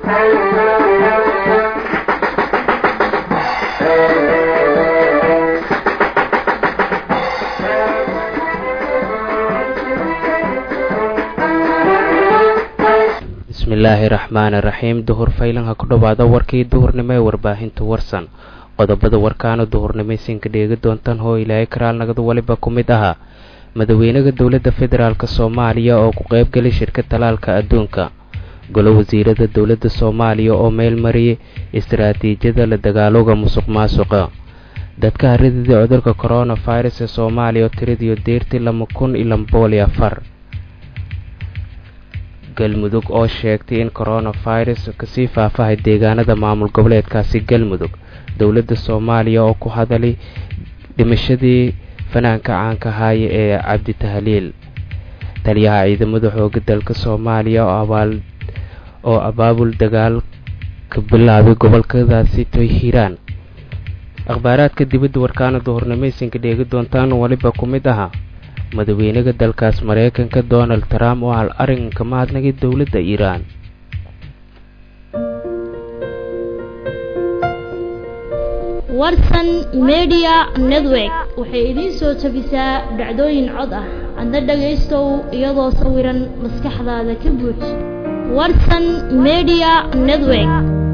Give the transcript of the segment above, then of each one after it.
bismillaahi raxmaani raxiim. duhur faylan ha ku dhowaada warkii duhurnimo ee warbaahinta warsan. qodobada warkaana duhurnimeysinka dheegi doontaan hoo ilaahay karaal nagadu waliba ku mid ahaa madaxweynaha dowladda federaalk soomaaliya oo ku qaybgalay shirka talaalka adduunka, golo wasiirada dowladda soomaaliya oo meel mariyay istaraatiijiyada la dagaalooga musuq maasuqa, dadka haridida cudurka coronavirus ee soomaaliya oo tiradiyo deertii 2024, galmudug oo sheegtay in coronavirus kasii faafahay deegaanada maamul goboleedkaasi galmudug, dowladda soomaaliya oo ku hadalay dhimashadii fanaanka caanka haaye ee cabdi tahliil, taliyaha ciidamada xooga dalka soomaaliya oo abaabul dagaal ka bilaabay gobolkadaasi hiiraan. akhbaaraadka dibadda warkaana duhurnimeysinka dheegi doontaan waliba ku mid ahaa madaxweynaha dalkaas Mareykanka Donald Trump oo hal arrinka mahadnaqay dowladda Iiraan. warsan media network waxay idin soo tabisaa dhacdooyin cod ah adna dhagaystow iyadoo sawiran maskaxdaada ka buux. warsan media network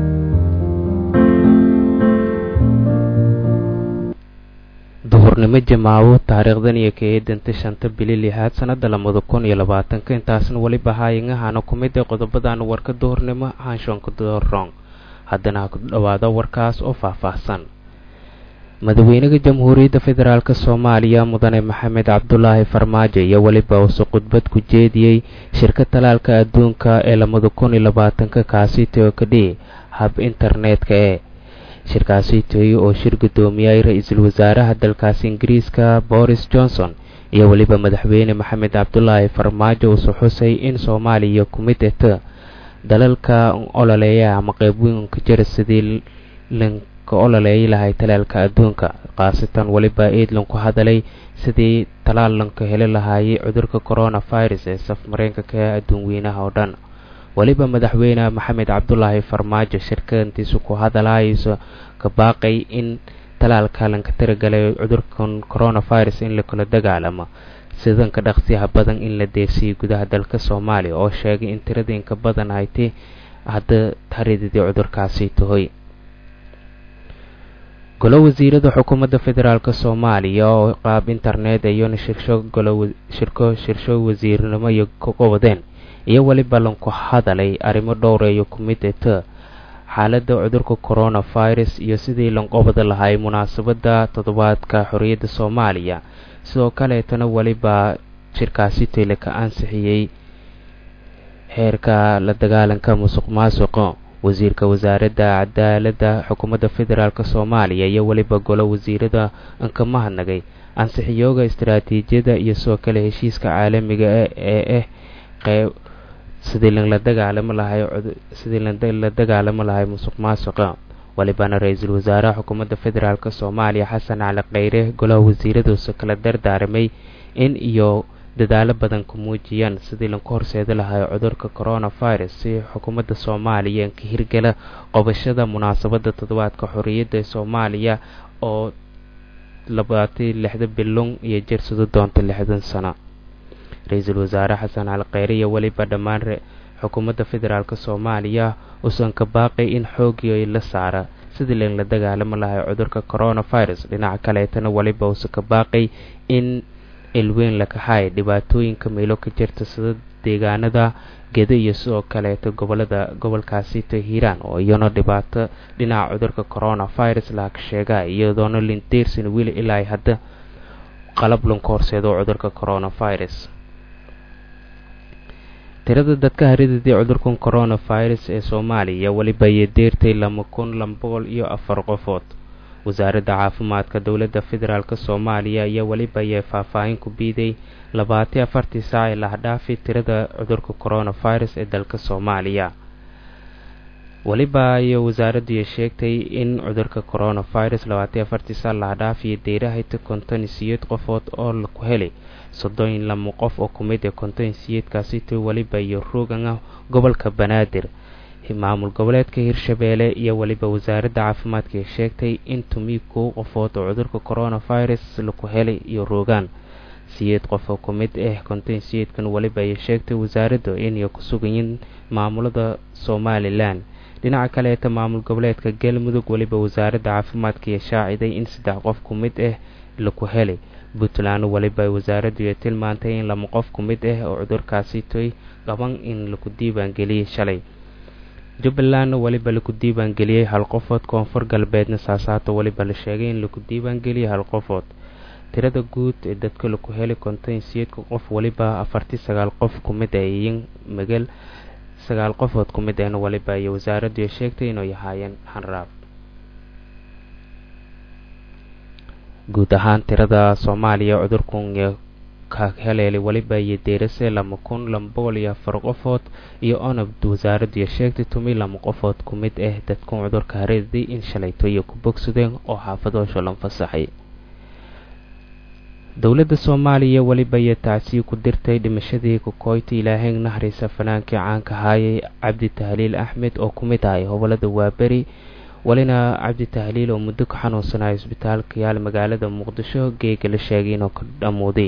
duhurnimo jamaawo taariikhdan iyo keedanta 5 bili 6 sanada 2020 intaasna waliba haayingahana ku mid ah qodobadan warka duhurnimo haanshoonka doorroon. haddana ku dhawaada warkaas oo faahfaahsan. madaxweynaha jamhuuriyadda federaalk soomaaliya mudane maxamed cabdulaahi farmaajo iyo waliba uu khudbad ku jeediyay shirka talaalka adduunka ee 2020 kaasi tookadii hab internetka ee shirkaasi oo shir gudoomiyay ra'iisul wasaaraha dalkaas Ingiriiska Boris Johnson iyo waliba madaxweyne maxamed cabdulaahi farmaajo uu xusay in Soomaaliya ku mid ah dalalka ololeeya ama qayb weyn ka jira sidii ka ololeeyay lahay talaalka adduunka, qaasatan waliba eedlan ku hadalay sidii talaalanka heli lahaay cudurka coronavirus ee safmareenka adduun weynaha oo dhan. waliba madaxweyne maxamed cabdulaahi farmaajo shirkantiisu ku hadalaayso ka baaqay in talaalka lanka tiragalay cudurkan coronavirus in la kala dagaalamo sidan ka dhaqsiyaha badan in la deegsiyay gudaha dalka Soomaaliya oo sheegay in tiradii ka badan ay tahay hadda haridida cudurkaasi tahay. golo wasiirada xukuumadda federaalk Soomaaliya oo qaab internet iyo shirko wasiirnimo iyo ku qabadeen iyo waliba lanku hadalay arrimo dhowr ah ku mid ah xaaladda cudurka coronavirus iyo sidii lan qabada lahay munaasabada toddobaadka xorriyadda Soomaaliya. sidoo kale tan waliba shirkaasi tele ka ansixiyay heerka la dagaalanka musuq maasuqa. wasiirka wasaaradda cadaaladda xukuumadda federaalk Soomaaliya iyo waliba golo wasiirada ka mahadnaqay ansixiyooga istaraatiijiyada iyo soo kale heshiiska caalamiga ee sidii la dagaalamo lahay musuq maasuqa. walibana ra'iisul wasaaraha xukuumadda federaalk Soomaaliya Xasan Cali Kheyre golaha wasiiradu kala dardaaramay in iyo dadaalo badan ku muujiyaan sidii la horseedi lahaa cudurka coronavirus si xukuumadda Soomaaliya ka hirgala qabashada munaasabada toddobaadka xorriyadda Soomaaliya oo 26 biloon iyo jirsado doonta 60 sano. ra'iisul wasaare Xasan Cali Kheyre iyo waliba dhammaan xukuumadda federaalk Soomaaliya uusan ka baaqay in xoogiyo la saara sidii la dagaalamo lahaa cudurka coronavirus. dhinaca kale tan waliba uusan ka baaqay in ilweyn la kahay dhibaatooyinka meelo ka jirta sida deegaanada Gedo iyo sidoo kale gobolkaasi Hiiraan oo iyana dhibaato dhinaca cudurka coronavirus la sheegay iyadoona linteersin wili ilaa hadda qalab lan korseedo cudurka coronavirus. tirada dadka haridida cudurka coronavirus ee Soomaaliya waliba ay deertay 2204 qofood. wasaaradda caafimaadka dowladda federaalk Soomaaliya ayaa waliba ay faahfaahin ku biiday 24 saac la dhaafay tirada cudurka coronavirus ee dalka Soomaaliya. waliba ay wasaaraddu sheegtay in cudurka coronavirus 24 saac la dhaafay deerahay 58 qofood oo la ku helay 32 qof oo ku mid ah 58 kaasi waliba iyo roogana gobolka Banaadir maamul goboleedka Hirshabeelle iyo waliba wasaaradda caafimaadka ay sheegtay in tumiko qofood oo cudurka coronavirus lagu helay iyo roogaan 8 qof oo kumid konton siyeedkan waliba ay sheegtay wasaaraddu in ay ku sugan yihiin maamulada Somaliland dhinaca kale ee maamul goboleedka Galmudug waliba wasaaradda caafimaadka ay shaaciday in 3 qof kumid lagu helay Puntland waliba wasaaraddu ay tilmaantay in 2 qof kumid oo cudurkaasi toy qaban in lagu diiwaan geliyay shalay Jubbaland waliba lagu diiwaan geliyay 1 qofood koonfur galbeedna saasaato waliba la sheegay in lagu diiwaan geliyay 1 qofood tirada guud ee dadka lagu helay konton siyeedka qof waliba 49 qof kumid yihiin magal 9 qofood kumid waliba ay wasaaraddu ay sheegtay inay yahaayeen hanraab guud ahaan tirada Soomaaliya cudurkan ka helay waliba ay deerisay 2204 qofood iyo onab wasaaraddu ay sheegtay 12 qofood kumid dadka cudurka hareeday in shalayto iyo ku bogsadeen oo xaafado shalan fasaxay dawladda Soomaaliya waliba ay taasi ku dirtay dhimashadii ku kooytay Ilaahay naxariista fanaankii caanka ahaayay Cabdi Tahliil Axmed oo kumid ah howlada Waaberi walina Cabdi Tahliil oo muddo ka xanuunsanaa isbitaalka yaal magaalada Muqdisho geega la sheegay inuu ka dhamooday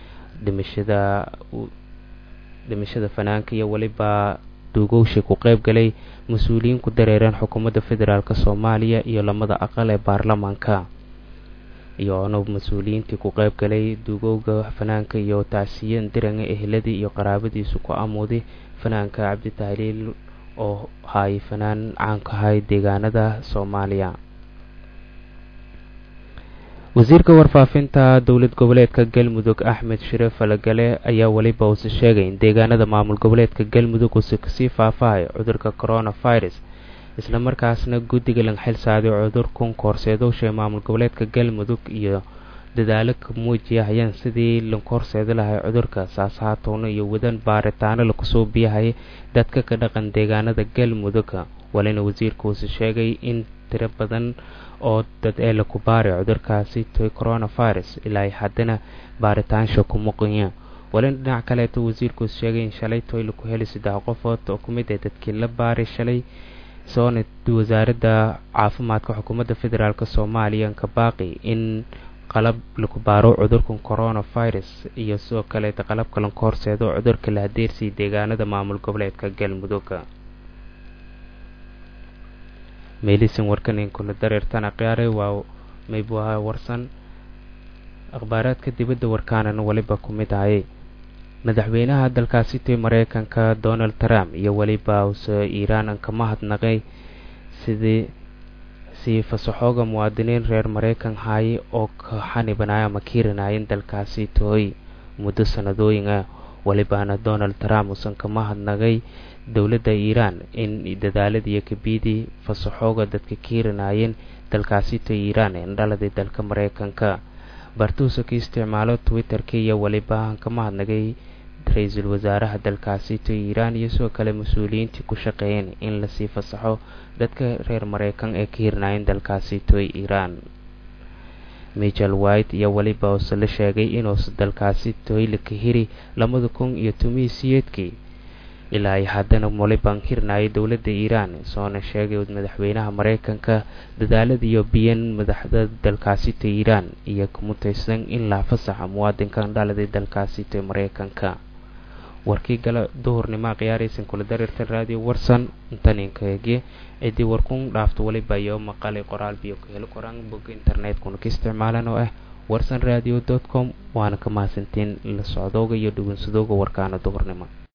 dhimashada fanaanka iyo waliba duugowshi ku qayb galay mas'uuliyiin ku dareeran xukuumadda federaalka Soomaaliya iyo lamada aqal ee baarlamaanka iyo mas'uuliyiintii ku qayb galay duugowga fanaanka iyo taasiyan diranga ehladii iyo qaraabadiisu ku amooday fanaanka Cabdi Tahliil oo hay fanaan caan ka ahay deegaanada Soomaaliya wasiirka warfaafinta dawlad goboleedka Galmudug Axmed Shariif Falagale ayaa waliba uu sheegay in deegaanada maamul goboleedka Galmudug uu si faafay cudurka coronavirus isla markaasna guddiga lan xil saaray cudurkan koorseedowshay maamul goboleedka Galmudug iyo dadaalo ka muujiyayaan sidii lan koorseedo lahay cudurka saasaatoona iyo wadan baaritaano lagu soo biyahay dadka ka dhaqan deegaanada Galmudug walina wasiirku uu sheegay in tiro badan oo dad la ku baaray cudurkaasi toy coronavirus ilaa haddana baaritaanka ku muqanya walina dhinaca kale wasiirku sheegay in shalay toy lagu helay 3 qofood oo kumid dadkii la baaray shalay soonad wasaaradda caafimaadka xukuumadda federaalka Soomaaliya ka baaqi in qalab lagu baaro cudurkan coronavirus iyo soo kale qalabka lan koorseedo cudurka la hadeersay deegaanada maamul goboleedka Galmudug meelisan warkan in kula dareertana qiyaaray waa maybuha warsan akhbaaraadka dibadda warkaana waliba kumid ahay madaxweynaha dalkaasi Mareykanka Donald Trump iyo waliba Iiraan ka mahadnaqay sidii fasaxooga muwaadiniin reer Mareykan hay oo ka xanibanaya makiirinaayeen dalkaasi tooy muddo sanadooyin walibana Donald Trump usan ka mahadnaqay dawladda Iiraan in dadaaladii kabidi fasaxooga dadka kiirinaayeen dalkaasi Iiraan ee dhaladay dalka Mareykanka bartuusa ka isticmaalo Twitter-ka iyo waliba ka mahadnaqay ra'iisul wasaaraha dalkaasi Iiraan iyo soo kale mas'uuliyiintii ku shaqeeyeen in la sii fasaxo dadka reer Mareykan ee kiirinaayeen dalkaasi Iiraan Michael White iyo waliba uu la sheegay inuu dalkaasi la ka hiri 2018 ilaa ay haddana waliba hirnaayay dawladda Iiraan soona sheegay madaxweynaha Mareykanka dadaalada iyo biyan madaxda dalkaasi Iiraan iyo kumutaysan in la fasaxo muwaadinkan dhaladay dalkaasi Mareykanka warkii gala duhurnimo qiyaaraysan kula dareerta radio warsan intaninkaagi cidii warkun dhaafto waliba iyo maqal qoraal biyo ka heli qoraan bog internet kuna ka isticmaalan oo warsanradio.com waana ka mahadsantiin la socdooga iyo dhugunsadooga warkaana duhurnimo